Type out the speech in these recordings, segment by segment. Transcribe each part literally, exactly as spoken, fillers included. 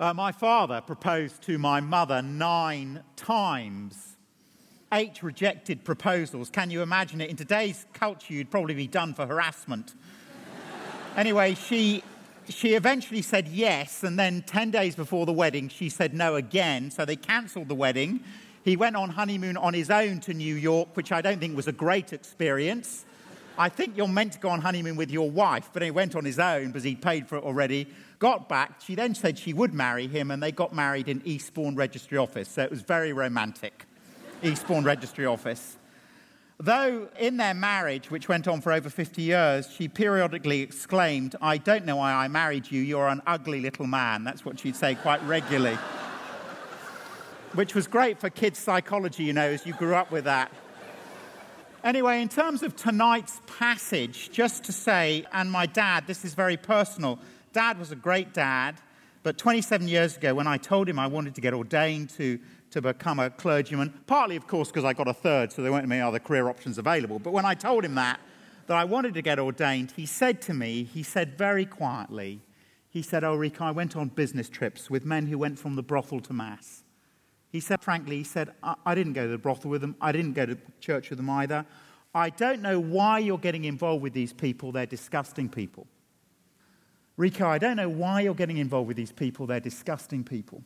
Uh, my father proposed to my mother nine times. Eight rejected proposals. Can you imagine it? In today's culture, you'd probably be done for harassment. Anyway, she she eventually said yes, and then ten days before the wedding, she said no again, so they cancelled the wedding. He went on honeymoon on his own to New York, which I don't think was a great experience. I think you're meant to go on honeymoon with your wife, but he went on his own because he'd paid for it already. Got back. She then said she would marry him, and they got married in Eastbourne Registry Office. So it was very romantic, Eastbourne Registry Office. Though in their marriage, which went on for over fifty years, she periodically exclaimed, "I don't know why I married you. You're an ugly little man." That's what she'd say quite regularly. Which was great for kids' psychology, you know, as you grew up with that. Anyway, in terms of tonight's passage, just to say, and my dad, this is very personal. Dad was a great dad, but twenty-seven years ago when I told him I wanted to get ordained to, to become a clergyman, partly, of course, because I got a third, so there weren't many other career options available, but when I told him that, that I wanted to get ordained, he said to me, he said very quietly, he said, "Oh, Rick, I went on business trips with men who went from the brothel to Mass." He said, frankly, he said, I, I didn't go to the brothel with them. I didn't go to church with them either. I don't know why you're getting involved with these people. They're disgusting people. Rico, I don't know why you're getting involved with these people. They're disgusting people.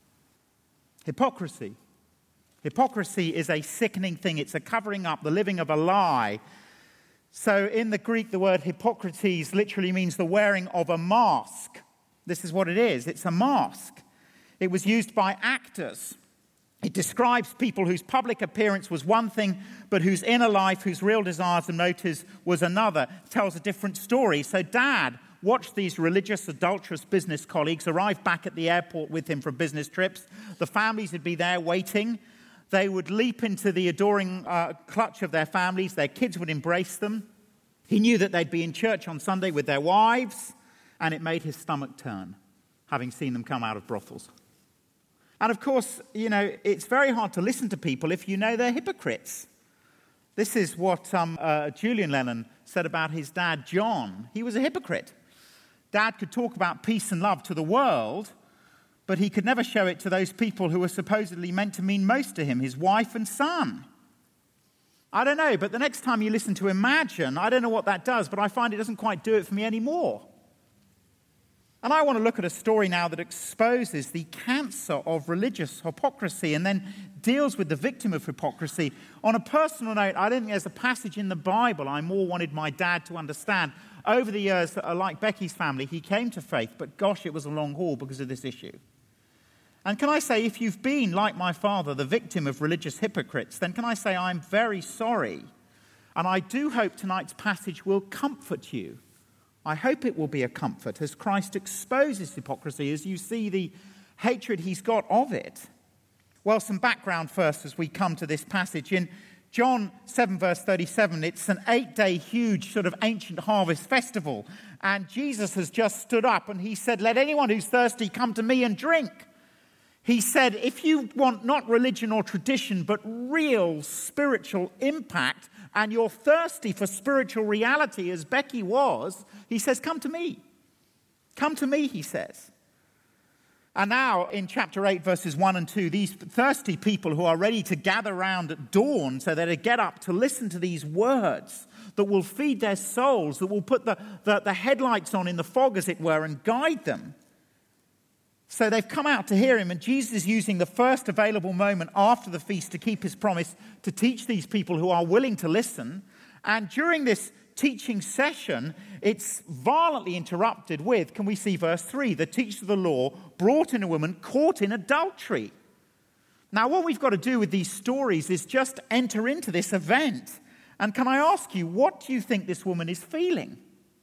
Hypocrisy. Hypocrisy is a sickening thing. It's a covering up, the living of a lie. So in the Greek, the word hypocrites literally means the wearing of a mask. This is what it is. It's a mask. It was used by actors. It describes people whose public appearance was one thing, but whose inner life, whose real desires and motives was another. It tells a different story. So Dad watched these religious, adulterous business colleagues arrive back at the airport with him for business trips. The families would be there waiting. They would leap into the adoring uh, clutch of their families. Their kids would embrace them. He knew that they'd be in church on Sunday with their wives, and it made his stomach turn, having seen them come out of brothels. And of course, you know, it's very hard to listen to people if you know they're hypocrites. This is what um, uh, Julian Lennon said about his dad, John. He was a hypocrite. Dad could talk about peace and love to the world, but he could never show it to those people who were supposedly meant to mean most to him, his wife and son. I don't know, but the next time you listen to Imagine, I don't know what that does, but I find it doesn't quite do it for me anymore. And I want to look at a story now that exposes the cancer of religious hypocrisy and then deals with the victim of hypocrisy. On a personal note, I don't think there's a passage in the Bible I more wanted my dad to understand. Over the years, like Becky's family, he came to faith, but gosh, it was a long haul because of this issue. And can I say, if you've been, like my father, the victim of religious hypocrites, then can I say I'm very sorry. And I do hope tonight's passage will comfort you. I hope it will be a comfort as Christ exposes hypocrisy, as you see the hatred he's got of it. Well, some background first as we come to this passage. In John seven, verse thirty-seven, it's an eight-day huge sort of ancient harvest festival. And Jesus has just stood up and he said, "Let anyone who's thirsty come to me and drink." He said, if you want not religion or tradition, but real spiritual impact, and you're thirsty for spiritual reality as Becky was, he says, come to me. Come to me, he says. And now in chapter eight, verses one and two, these thirsty people who are ready to gather round at dawn so that they get up to listen to these words that will feed their souls, that will put the, the, the headlights on in the fog, as it were, and guide them. So they've come out to hear him, and Jesus is using the first available moment after the feast to keep his promise to teach these people who are willing to listen. And during this teaching session, it's violently interrupted with, can we see verse three, the teacher of the law brought in a woman caught in adultery. Now, what we've got to do with these stories is just enter into this event. And can I ask you, what do you think this woman is feeling?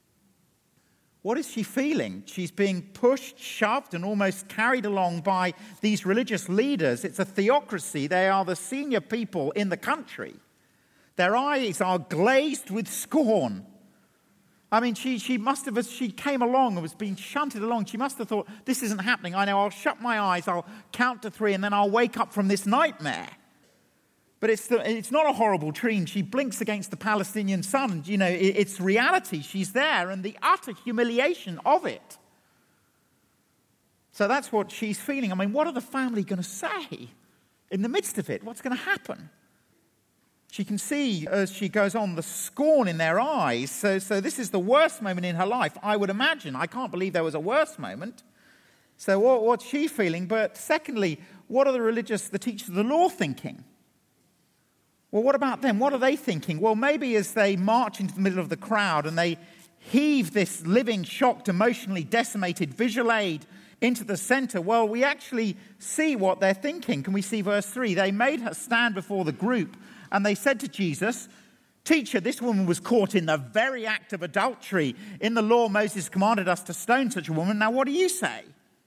What is she feeling? She's being pushed, shoved, and almost carried along by these religious leaders. It's a theocracy. They are the senior people in the country. Their eyes are glazed with scorn. I mean, she, she must have, as she came along and was being shunted along, she must have thought, this isn't happening. I know, I'll shut my eyes, I'll count to three, and then I'll wake up from this nightmare. But it's the, it's not a horrible dream. She blinks against the Palestinian sun. You know, it, it's reality. She's there, and the utter humiliation of it. So that's what she's feeling. I mean, what are the family going to say in the midst of it? What's going to happen? She can see, as she goes on, the scorn in their eyes. So, so this is the worst moment in her life, I would imagine. I can't believe there was a worse moment. So what, what's she feeling? But secondly, what are the religious, the teachers of the law thinking? Well, what about them? What are they thinking? Well, maybe as they march into the middle of the crowd and they heave this living, shocked, emotionally decimated visual aid into the center, well, we actually see what they're thinking. Can we see verse three? They made her stand before the group, and they said to Jesus, "Teacher, this woman was caught in the very act of adultery. In the law, Moses commanded us to stone such a woman. Now, what do you say?"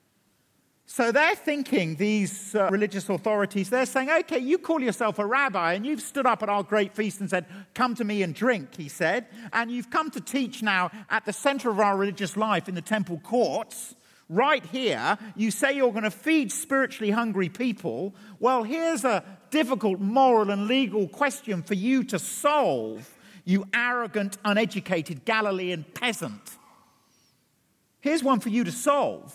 So they're thinking, these uh, religious authorities, they're saying, okay, you call yourself a rabbi, and you've stood up at our great feast and said, "Come to me and drink," he said, and you've come to teach now at the center of our religious life in the temple courts. Right here, you say you're going to feed spiritually hungry people. Well, here's a difficult moral and legal question for you to solve, you arrogant, uneducated Galilean peasant. Here's one for you to solve.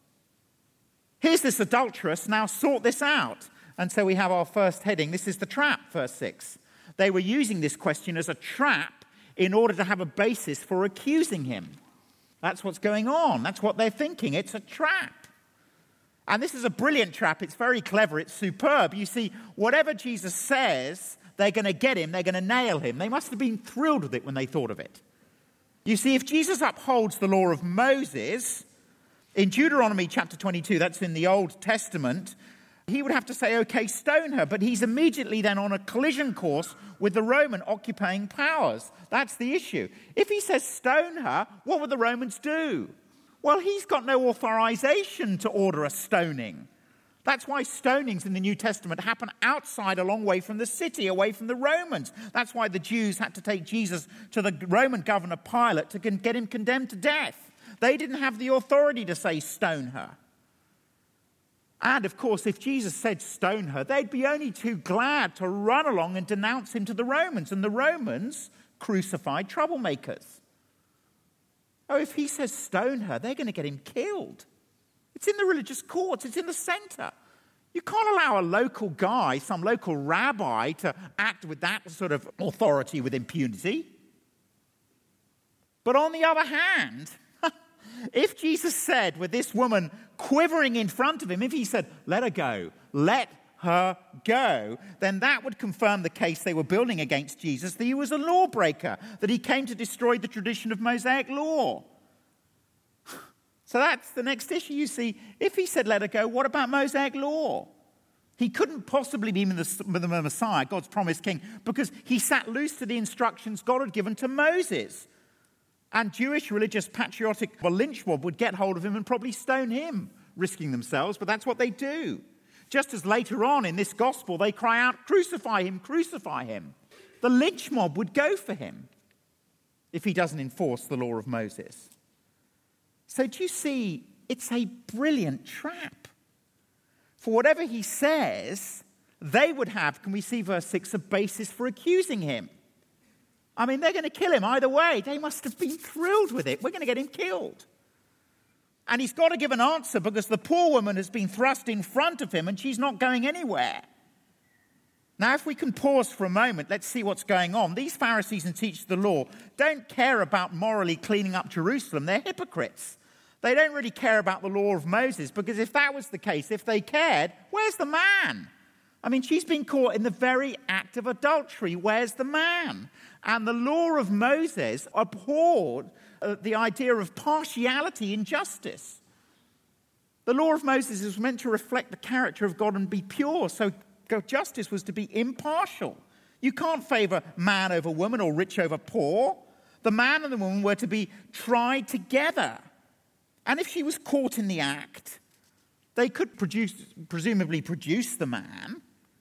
Here's this adulteress, now sort this out. And so we have our first heading. This is the trap, verse six. They were using this question as a trap in order to have a basis for accusing him. That's what's going on. That's what they're thinking. It's a trap. And this is a brilliant trap. It's very clever. It's superb. You see, whatever Jesus says, they're going to get him. They're going to nail him. They must have been thrilled with it when they thought of it. You see, if Jesus upholds the law of Moses, in Deuteronomy chapter twenty-two, that's in the Old Testament, he would have to say, okay, stone her. But he's immediately then on a collision course with the Roman occupying powers. That's the issue. If he says stone her, what would the Romans do? Well, he's got no authorization to order a stoning. That's why stonings in the New Testament happen outside, a long way from the city, away from the Romans. That's why the Jews had to take Jesus to the Roman governor Pilate to get him condemned to death. They didn't have the authority to say stone her. And, of course, if Jesus said stone her, they'd be only too glad to run along and denounce him to the Romans. And the Romans crucified troublemakers. Oh, if he says stone her, they're going to get him killed. It's in the religious courts. It's in the center. You can't allow a local guy, some local rabbi, to act with that sort of authority with impunity. But on the other hand, if Jesus said, with this woman quivering in front of him, if he said, "Let her go, let her go," then that would confirm the case they were building against Jesus, that he was a lawbreaker, that he came to destroy the tradition of Mosaic law. So that's the next issue. You see, if he said, "Let her go," what about Mosaic law? He couldn't possibly be the Messiah, God's promised king, because he sat loose to the instructions God had given to Moses. And Jewish religious patriotic lynch mob would get hold of him and probably stone him, risking themselves, but that's what they do. Just as later on in this gospel, they cry out, "Crucify him, crucify him." The lynch mob would go for him if he doesn't enforce the law of Moses. So do you see, it's a brilliant trap. For whatever he says, they would have, can we see verse six, a basis for accusing him. I mean, they're going to kill him either way. They must have been thrilled with it. We're going to get him killed. And he's got to give an answer because the poor woman has been thrust in front of him and she's not going anywhere. Now, if we can pause for a moment, let's see what's going on. These Pharisees and teachers of the law don't care about morally cleaning up Jerusalem. They're hypocrites. They don't really care about the law of Moses because if that was the case, if they cared, where's the man? I mean, she's been caught in the very act of adultery. Where's the man? And the law of Moses abhorred uh, the idea of partiality in justice. The law of Moses is meant to reflect the character of God and be pure, so justice was to be impartial. You can't favor man over woman or rich over poor. The man and the woman were to be tried together. And if she was caught in the act, they could produce, presumably produce the man.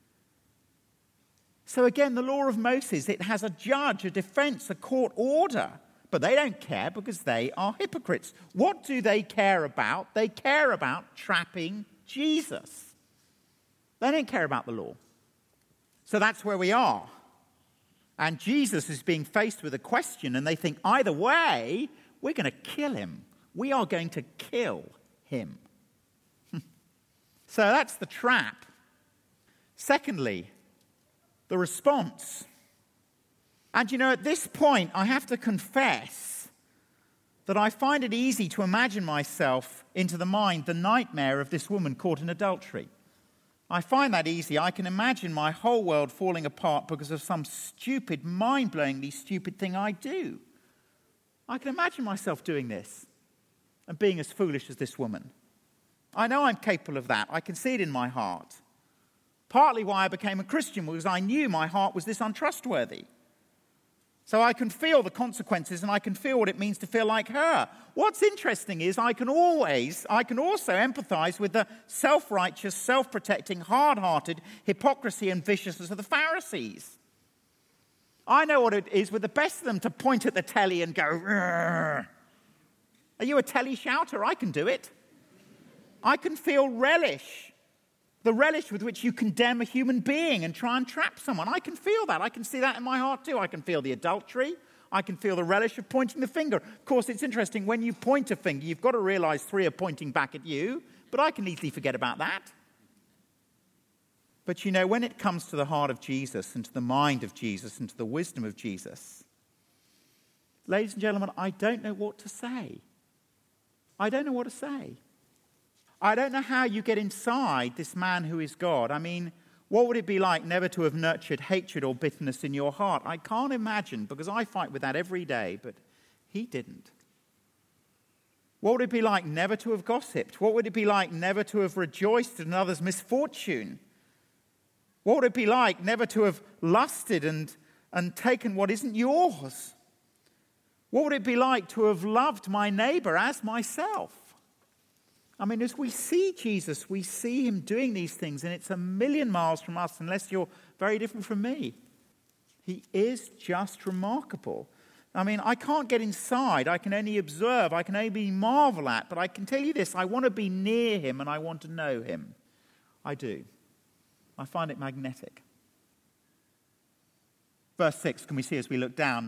So again, the law of Moses, it has a judge, a defense, a court order. But they don't care because they are hypocrites. What do they care about? They care about trapping Jesus. They don't care about the law. So that's where we are. And Jesus is being faced with a question, and they think, either way, we're going to kill him. We are going to kill him. So that's the trap. Secondly, the response. And you know, at this point, I have to confess that I find it easy to imagine myself into the mind, the nightmare of this woman caught in adultery. I find that easy. I can imagine my whole world falling apart because of some stupid, mind-blowingly stupid thing I do. I can imagine myself doing this and being as foolish as this woman. I know I'm capable of that. I can see it in my heart. Partly why I became a Christian was I knew my heart was this untrustworthy. So I can feel the consequences and I can feel what it means to feel like her. What's interesting is I can always, I can also empathize with the self-righteous, self-protecting, hard-hearted hypocrisy and viciousness of the Pharisees. I know what it is with the best of them to point at the telly and go, "Rrr." Are you a telly shouter? I can do it. I can feel relish. The relish with which you condemn a human being and try and trap someone. I can feel that. I can see that in my heart too. I can feel the adultery. I can feel the relish of pointing the finger. Of course, it's interesting. When you point a finger, you've got to realize three are pointing back at you. But I can easily forget about that. But you know, when it comes to the heart of Jesus and to the mind of Jesus and to the wisdom of Jesus, ladies and gentlemen, I don't know what to say. I don't know what to say. I don't know how you get inside this man who is God. I mean, what would it be like never to have nurtured hatred or bitterness in your heart? I can't imagine, because I fight with that every day, but he didn't. What would it be like never to have gossiped? What would it be like never to have rejoiced in another's misfortune? What would it be like never to have lusted and, and taken what isn't yours? What would it be like to have loved my neighbor as myself? I mean, as we see Jesus, we see him doing these things, and it's a million miles from us unless you're very different from me. He is just remarkable. I mean, I can't get inside. I can only observe. I can only marvel at. But I can tell you this, I want to be near him and I want to know him. I do. I find it magnetic. Verse six, can we see as we look down?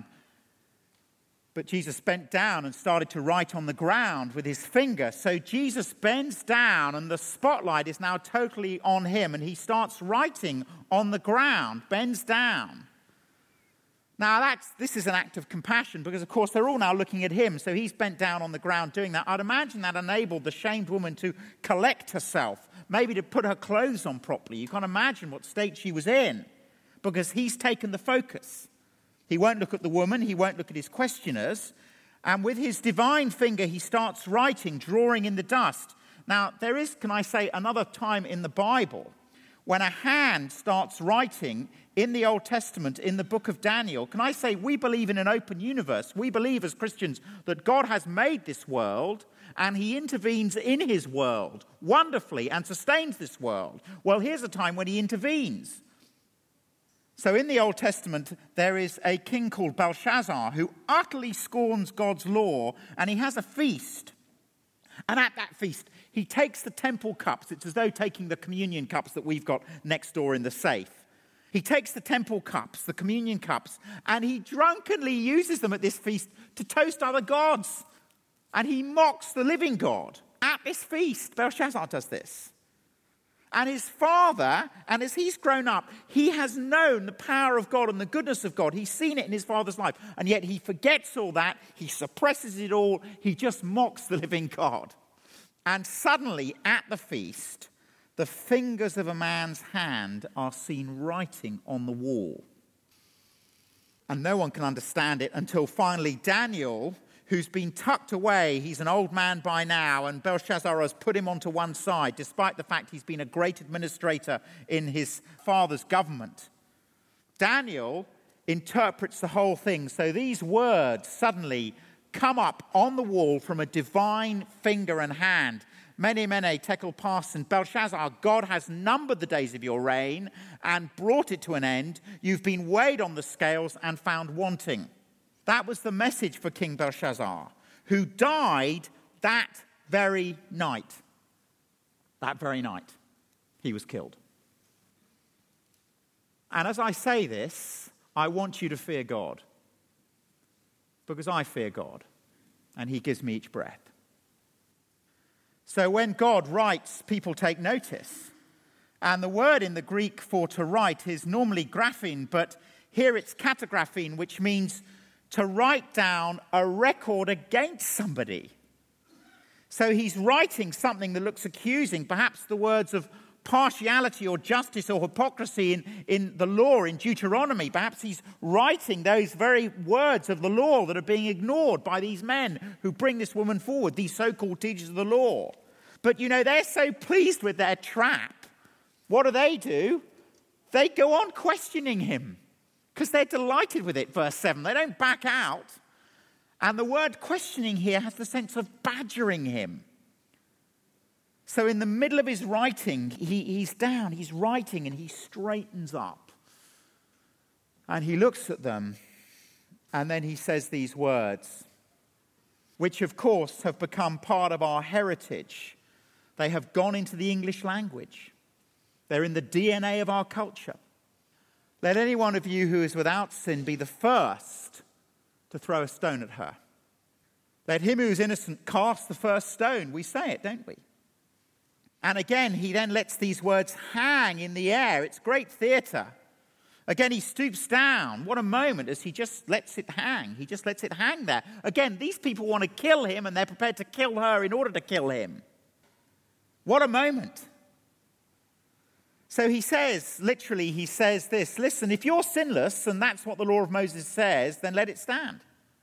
But Jesus bent down and started to write on the ground with his finger. So Jesus bends down and the spotlight is now totally on him. And he starts writing on the ground, bends down. Now, that's, this is an act of compassion because, of course, they're all now looking at him. So he's bent down on the ground doing that. I'd imagine that enabled the shamed woman to collect herself, maybe to put her clothes on properly. You can't imagine what state she was in because he's taken the focus. He won't look at the woman. He won't look at his questioners. And with his divine finger, he starts writing, drawing in the dust. Now, there is, can I say, another time in the Bible when a hand starts writing in the Old Testament, in the book of Daniel. Can I say, we believe in an open universe. We believe as Christians that God has made this world and he intervenes in his world wonderfully and sustains this world. Well, here's a time when he intervenes. So in the Old Testament, there is a king called Belshazzar who utterly scorns God's law, and he has a feast. And at that feast, he takes the temple cups. It's as though taking the communion cups that we've got next door in the safe. He takes the temple cups, the communion cups, and he drunkenly uses them at this feast to toast other gods. And he mocks the living God. At this feast, Belshazzar does this. And his father, and as he's grown up, he has known the power of God and the goodness of God. He's seen it in his father's life. And yet he forgets all that. He suppresses it all. He just mocks the living God. And suddenly, at the feast, the fingers of a man's hand are seen writing on the wall. And no one can understand it until finally Daniel, who's been tucked away, he's an old man by now, and Belshazzar has put him onto one side, despite the fact he's been a great administrator in his father's government. Daniel interprets the whole thing, so these words suddenly come up on the wall from a divine finger and hand. Mene, mene, tekel, parsin. Belshazzar, God has numbered the days of your reign and brought it to an end. You've been weighed on the scales and found wanting. That was the message for King Belshazzar, who died that very night. That very night, he was killed. And as I say this, I want you to fear God, because I fear God, and he gives me each breath. So when God writes, people take notice. And the word in the Greek for to write is normally graphene, but here it's catagraphene, which means to write down a record against somebody. So he's writing something that looks accusing, perhaps the words of partiality or justice or hypocrisy in, in the law in Deuteronomy. Perhaps he's writing those very words of the law that are being ignored by these men who bring this woman forward, these so-called teachers of the law. But, you know, they're so pleased with their trap. What do they do? They go on questioning him because they're delighted with it, verse seven. They don't back out. And the word questioning here has the sense of badgering him. So in the middle of his writing, he, he's down, he's writing, and he straightens up. And he looks at them, and then he says these words, which of course have become part of our heritage. They have gone into the English language. They're in the D N A of our culture. Let any one of you who is without sin be the first to throw a stone at her. Let him who is innocent cast the first stone. We say it, don't we? And again, he then lets these words hang in the air. It's great theatre. Again, he stoops down. What a moment as he just lets it hang. He just lets it hang there. Again, these people want to kill him, and they're prepared to kill her in order to kill him. What a moment. So he says, literally, he says this, listen, if you're sinless, and that's what the law of Moses says, then let it stand.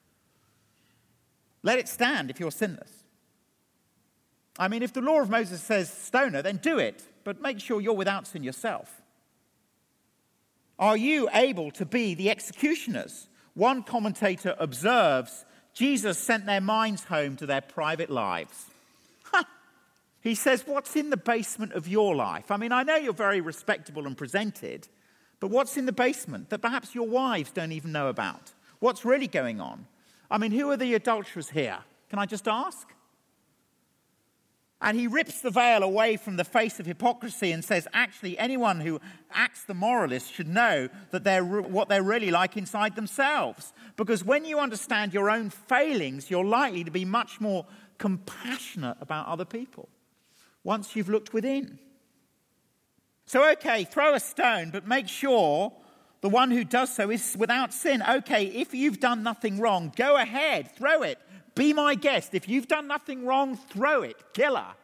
Let it stand if you're sinless. I mean, if the law of Moses says stone her, then do it, but make sure you're without sin yourself. Are you able to be the executioners? One commentator observes, Jesus sent their minds home to their private lives. He says, what's in the basement of your life? I mean, I know you're very respectable and presented, but what's in the basement that perhaps your wives don't even know about? What's really going on? I mean, who are the adulterers here? Can I just ask? And he rips the veil away from the face of hypocrisy and says, actually, anyone who acts the moralist should know that they're what they're really like inside themselves. Because when you understand your own failings, you're likely to be much more compassionate about other people once you've looked within. So, okay, throw a stone, but make sure the one who does so is without sin. Okay, if you've done nothing wrong, go ahead, throw it. Be my guest. If you've done nothing wrong, throw it. Kill her.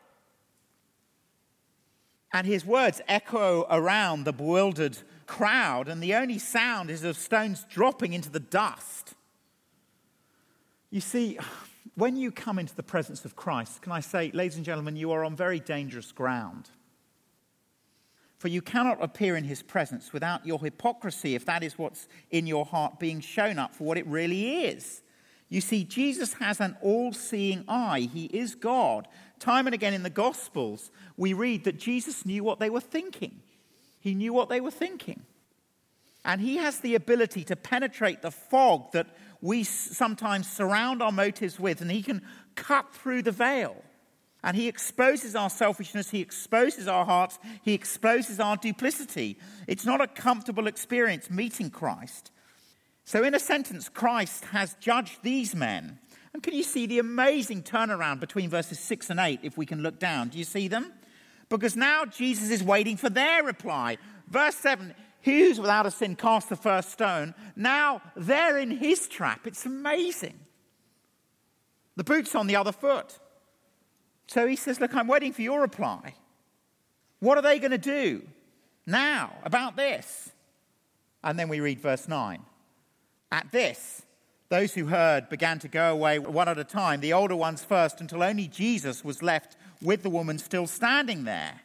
And his words echo around the bewildered crowd, and the only sound is of stones dropping into the dust. You see, when you come into the presence of Christ, can I say, ladies and gentlemen, you are on very dangerous ground. For you cannot appear in his presence without your hypocrisy, if that is what's in your heart, being shown up for what it really is. You see, Jesus has an all-seeing eye. He is God. Time and again in the Gospels, we read that Jesus knew what they were thinking. He knew what they were thinking. And he has the ability to penetrate the fog that we sometimes surround our motives with, and he can cut through the veil. And he exposes our selfishness, he exposes our hearts, he exposes our duplicity. It's not a comfortable experience meeting Christ. So in a sentence, Christ has judged these men. And can you see the amazing turnaround between verses six and eight, if we can look down? Do you see them? Because now Jesus is waiting for their reply. Verse seven, he who's without a sin cast the first stone. Now they're in his trap. It's amazing. The boot's on the other foot. So he says, look, I'm waiting for your reply. What are they going to do now about this? And then we read verse nine. At this, those who heard began to go away one at a time, the older ones first, until only Jesus was left with the woman still standing there.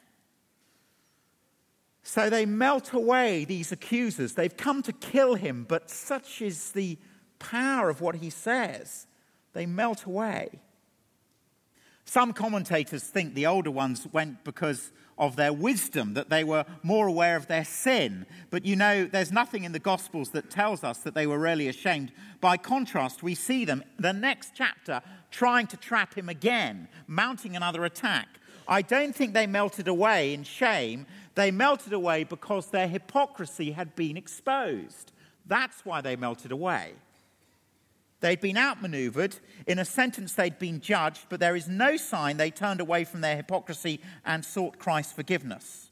So they melt away, these accusers. They've come to kill him, but such is the power of what he says. They melt away. Some commentators think the older ones went because of their wisdom, that they were more aware of their sin. But you know, there's nothing in the Gospels that tells us that they were really ashamed. By contrast, we see them, the next chapter, trying to trap him again, mounting another attack. I don't think they melted away in shame. They melted away because their hypocrisy had been exposed. That's why they melted away. They'd been outmaneuvered. In a sentence, they'd been judged, but there is no sign they turned away from their hypocrisy and sought Christ's forgiveness.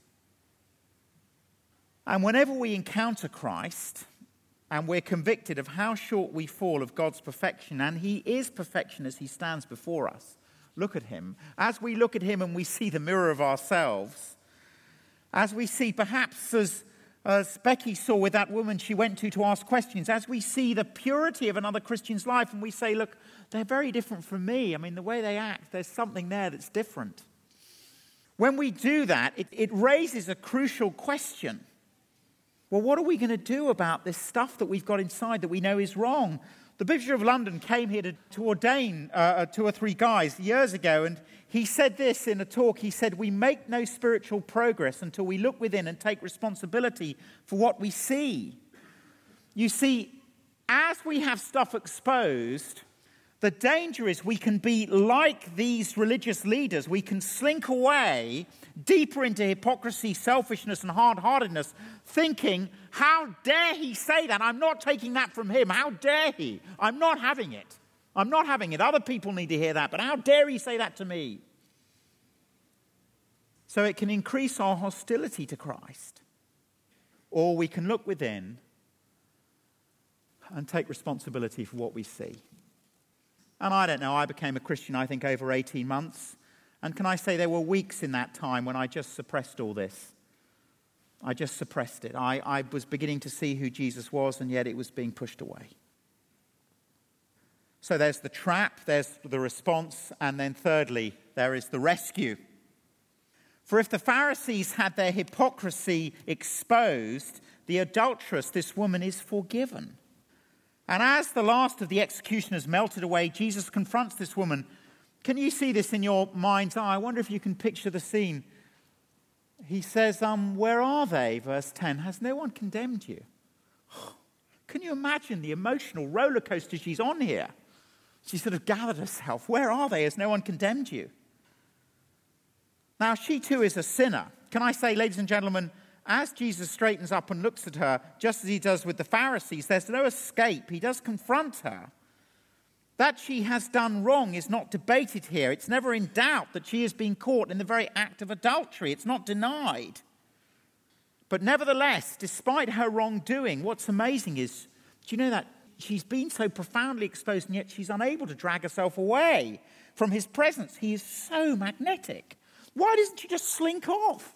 And whenever we encounter Christ and we're convicted of how short we fall of God's perfection, and he is perfection as he stands before us, look at him. As we look at him and we see the mirror of ourselves, as we see perhaps as As Becky saw with that woman she went to to ask questions, as we see the purity of another Christian's life and we say, look, they're very different from me. I mean, the way they act, there's something there that's different. When we do that, it, it raises a crucial question. Well, what are we going to do about this stuff that we've got inside that we know is wrong? The Bishop of London came here to, to ordain uh, two or three guys years ago, and he said this in a talk. He said, we make no spiritual progress until we look within and take responsibility for what we see. You see, as we have stuff exposed, the danger is we can be like these religious leaders. We can slink away deeper into hypocrisy, selfishness, and hard-heartedness, thinking, how dare he say that? I'm not taking that from him. How dare he? I'm not having it. I'm not having it. Other people need to hear that, but how dare he say that to me? So it can increase our hostility to Christ. Or we can look within and take responsibility for what we see. And I don't know, I became a Christian, I think, over eighteen months. And can I say there were weeks in that time when I just suppressed all this. I just suppressed it. I, I was beginning to see who Jesus was, and yet it was being pushed away. So there's the trap, there's the response, and then thirdly, there is the rescue. For if the Pharisees had their hypocrisy exposed, the adulteress, this woman, is forgiven. And as the last of the executioners melted away, Jesus confronts this woman. Can you see this in your mind's eye? I wonder if you can picture the scene. He says, um, where are they? Verse ten, has no one condemned you? Can you imagine the emotional roller coaster she's on here? She sort of gathered herself. Where are they? Has no one condemned you? Now, she too is a sinner. Can I say, ladies and gentlemen, as Jesus straightens up and looks at her, just as he does with the Pharisees, there's no escape. He does confront her. That she has done wrong is not debated here. It's never in doubt that she has been caught in the very act of adultery. It's not denied. But nevertheless, despite her wrongdoing, what's amazing is, do you know that she's been so profoundly exposed and yet she's unable to drag herself away from his presence? He is so magnetic. Why doesn't she just slink off?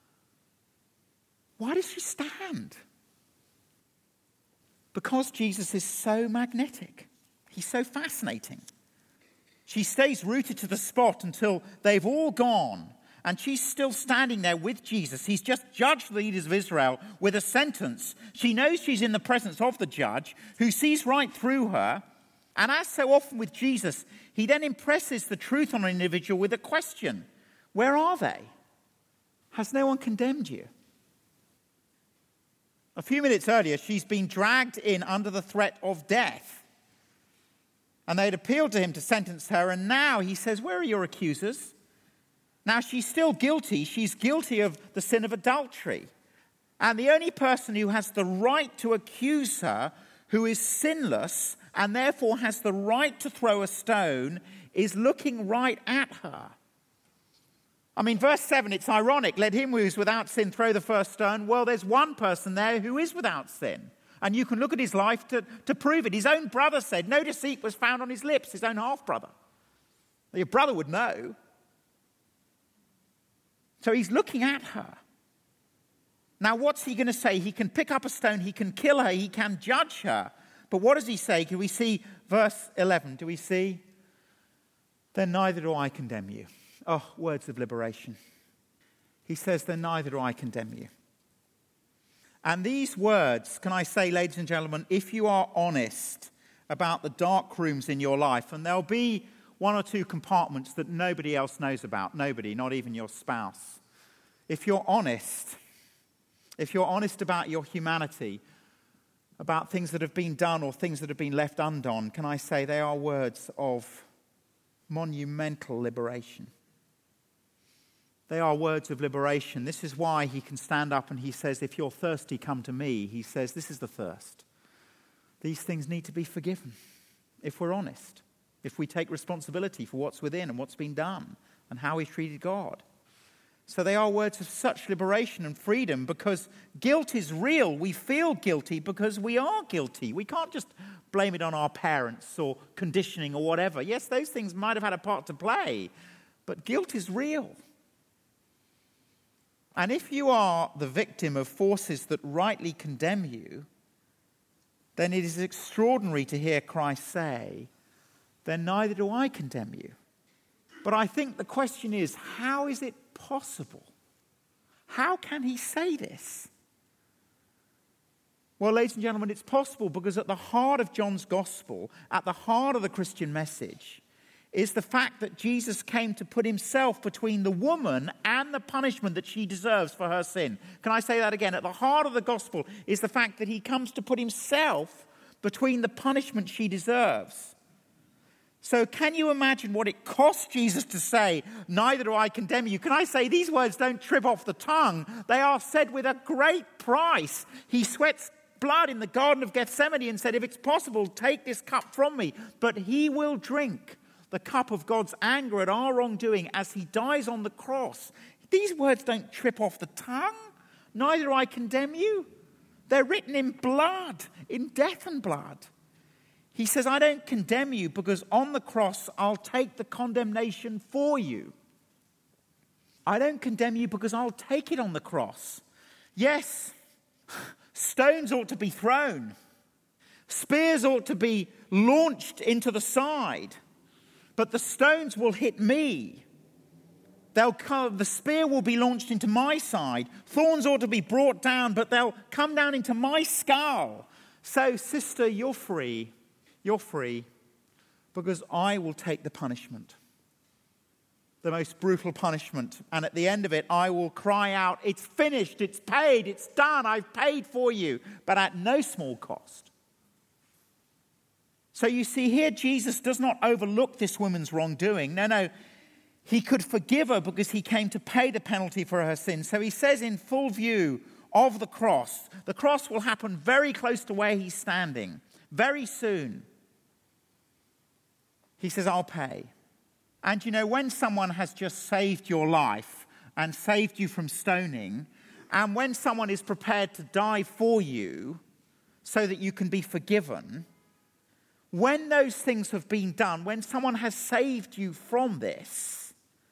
Why does she stand? Because Jesus is so magnetic. He's so fascinating. She stays rooted to the spot until they've all gone, and she's still standing there with Jesus. He's just judged the leaders of Israel with a sentence. She knows she's in the presence of the judge, who sees right through her, and as so often with Jesus, he then impresses the truth on an individual with a question. Where are they? Has no one condemned you? A few minutes earlier, she's been dragged in under the threat of death. And they'd appealed to him to sentence her, and now he says, where are your accusers? Now she's still guilty. She's guilty of the sin of adultery. And the only person who has the right to accuse her, who is sinless, and therefore has the right to throw a stone, is looking right at her. I mean, verse seven, it's ironic. Let him who is without sin throw the first stone. Well, there's one person there who is without sin. And you can look at his life to, to prove it. His own brother said, no deceit was found on his lips, his own half-brother. Your brother would know. So he's looking at her. Now, what's he going to say? He can pick up a stone, he can kill her, he can judge her. But what does he say? Can we see verse eleven? Do we see? Then neither do I condemn you. Oh, words of liberation. He says, then neither do I condemn you. And these words, can I say, ladies and gentlemen, if you are honest about the dark rooms in your life, and there'll be one or two compartments that nobody else knows about, nobody, not even your spouse. If you're honest, if you're honest about your humanity, about things that have been done or things that have been left undone, can I say they are words of monumental liberation. They are words of liberation. This is why he can stand up and he says, if you're thirsty, come to me. He says, this is the thirst. These things need to be forgiven. if we're honest, if we take responsibility for what's within and what's been done and how we've treated God. So they are words of such liberation and freedom because guilt is real. We feel guilty because we are guilty. We can't just blame it on our parents or conditioning or whatever. Yes, those things might have had a part to play, but guilt is real. And if you are the victim of forces that rightly condemn you, then it is extraordinary to hear Christ say, then neither do I condemn you. But I think the question is, how is it possible? How can he say this? Well, ladies and gentlemen, it's possible because at the heart of John's gospel, at the heart of the Christian message, is the fact that Jesus came to put himself between the woman and the punishment that she deserves for her sin. Can I say that again? At the heart of the gospel is the fact that he comes to put himself between the punishment she deserves. So can you imagine what it cost Jesus to say, neither do I condemn you? Can I say these words don't trip off the tongue? They are said with a great price. He sweats blood in the Garden of Gethsemane and said, if it's possible, take this cup from me. But he will drink the cup of God's anger at our wrongdoing as he dies on the cross. These words don't trip off the tongue. Neither do I condemn you. They're written in blood, in death and blood. He says, I don't condemn you because on the cross I'll take the condemnation for you. I don't condemn you because I'll take it on the cross. Yes, stones ought to be thrown. Spears ought to be launched into the side. But the stones will hit me. They'll come, the spear will be launched into my side. Thorns ought to be brought down, but they'll come down into my skull. So, sister, you're free. You're free because I will take the punishment. The most brutal punishment. And at the end of it, I will cry out, it's finished, it's paid, it's done, I've paid for you, but at no small cost. So you see here, Jesus does not overlook this woman's wrongdoing. No, no, he could forgive her because he came to pay the penalty for her sin. So he says in full view of the cross, the cross will happen very close to where he's standing, very soon. He says, I'll pay. And you know, when someone has just saved your life and saved you from stoning, and when someone is prepared to die for you so that you can be forgiven, when those things have been done, when someone has saved you from this,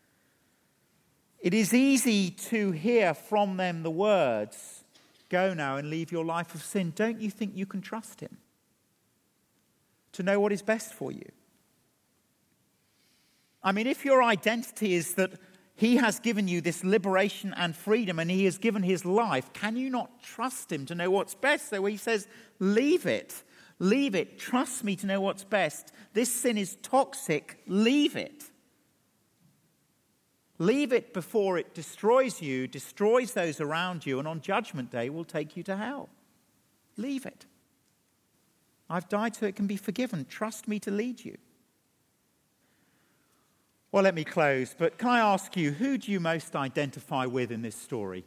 it is easy to hear from them the words, go now and leave your life of sin. Don't you think you can trust him to know what is best for you? I mean, if your identity is that he has given you this liberation and freedom and he has given his life, can you not trust him to know what's best? So he says, leave it. Leave it. Trust me to know what's best. This sin is toxic. Leave it. Leave it before it destroys you, destroys those around you, and on Judgment Day will take you to hell. Leave it. I've died so it can be forgiven. Trust me to lead you. Well, let me close, but can I ask you, who do you most identify with in this story?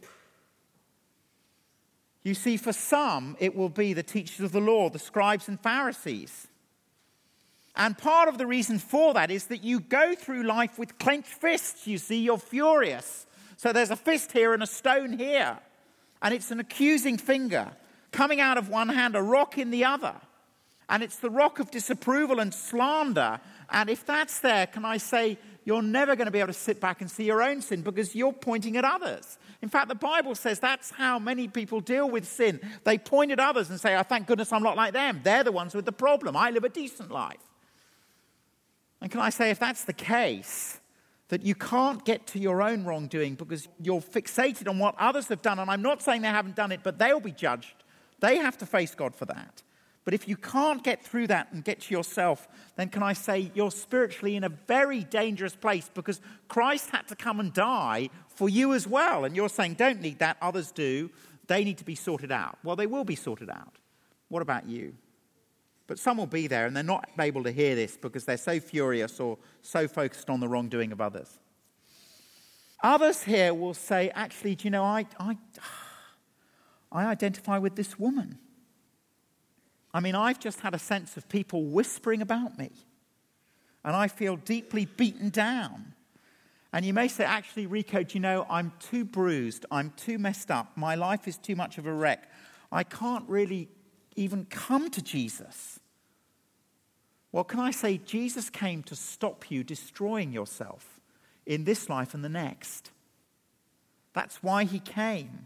You see, for some, it will be the teachers of the law, the scribes and Pharisees. And part of the reason for that is that you go through life with clenched fists, you see, you're furious. So there's a fist here and a stone here. And it's an accusing finger coming out of one hand, a rock in the other. And it's the rock of disapproval and slander. And if that's there, can I say, you're never going to be able to sit back and see your own sin because you're pointing at others. In fact, the Bible says that's how many people deal with sin. They point at others and say, oh, thank goodness I'm not like them. They're the ones with the problem. I live a decent life. And can I say, if that's the case, that you can't get to your own wrongdoing because you're fixated on what others have done, and I'm not saying they haven't done it, but they'll be judged. They have to face God for that. But if you can't get through that and get to yourself, then can I say you're spiritually in a very dangerous place because Christ had to come and die for you as well. And you're saying, don't need that, others do. They need to be sorted out. Well, they will be sorted out. What about you? But some will be there and they're not able to hear this because they're so furious or so focused on the wrongdoing of others. Others here will say, actually, do you know, I, I, I identify with this woman. I mean, I've just had a sense of people whispering about me. And I feel deeply beaten down. And you may say, actually, Rico, do you know, I'm too bruised. I'm too messed up. My life is too much of a wreck. I can't really even come to Jesus. Well, can I say, Jesus came to stop you destroying yourself in this life and the next. That's why he came.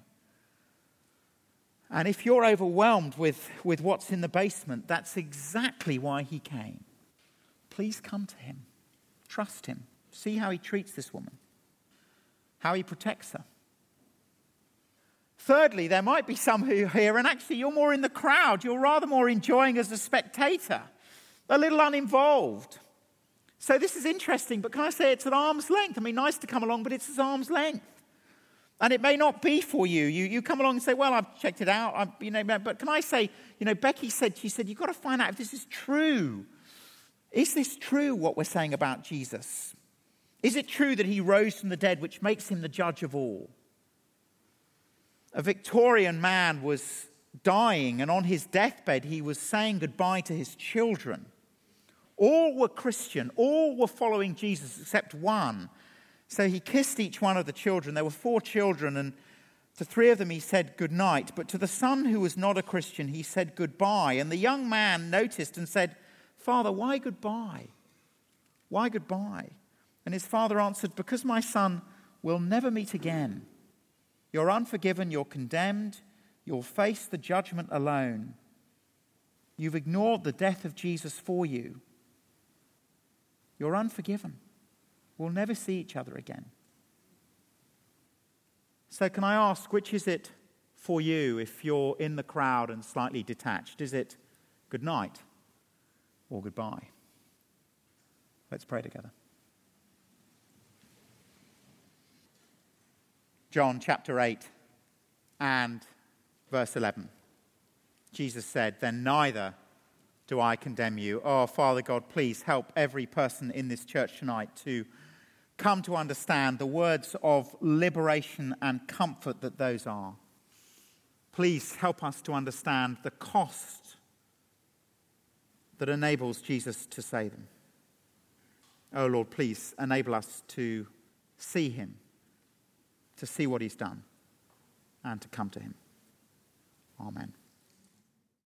And if you're overwhelmed with, with what's in the basement, that's exactly why he came. Please come to him. Trust him. See how he treats this woman. How he protects her. Thirdly, there might be some who here, and actually you're more in the crowd. You're rather more enjoying as a spectator. A little uninvolved. So this is interesting, but can I say it's at arm's length? I mean, nice to come along, but it's at arm's length. And it may not be for you. You you come along and say, well, I've checked it out. I'm, you know, but can I say, you know, Becky said, she said, you've got to find out if this is true. Is this true, what we're saying about Jesus? Is it true that he rose from the dead, which makes him the judge of all? A Victorian man was dying, and on his deathbed, he was saying goodbye to his children. All were Christian. All were following Jesus except one. So he kissed each one of the children. There were four children, and to three of them he said goodnight. But to the son who was not a Christian, he said goodbye. And the young man noticed and said, Father, why goodbye? Why goodbye? And his father answered, because my son will never meet again. You're unforgiven, you're condemned, you'll face the judgment alone. You've ignored the death of Jesus for you. You're unforgiven. We'll never see each other again. So can I ask, which is it for you if you're in the crowd and slightly detached? Is it good night or goodbye? Let's pray together. John chapter eight and verse eleven. Jesus said, then neither do I condemn you. Oh, Father God, please help every person in this church tonight to come to understand the words of liberation and comfort that those are. Please help us to understand the cost that enables Jesus to say them. Oh, Lord, please enable us to see him, to see what he's done, and to come to him. Amen.